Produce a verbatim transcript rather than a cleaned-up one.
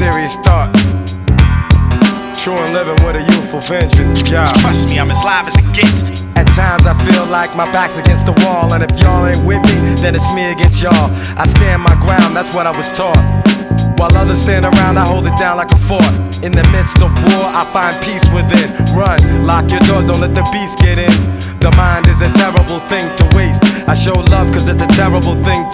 serious thought. True and living with a youthful vengeance, yeah. Trust me, I'm as live as it gets. At times I feel like my back's against the wall, and if y'all ain't with me, then it's me against y'all. I stand my ground, that's what I was taught. While others stand around, I hold it down like a fort. In the midst of war, I find peace within. Run, lock your doors, don't let the beast get in. The mind is a terrible thing to waste. I show love cause it's a terrible thing to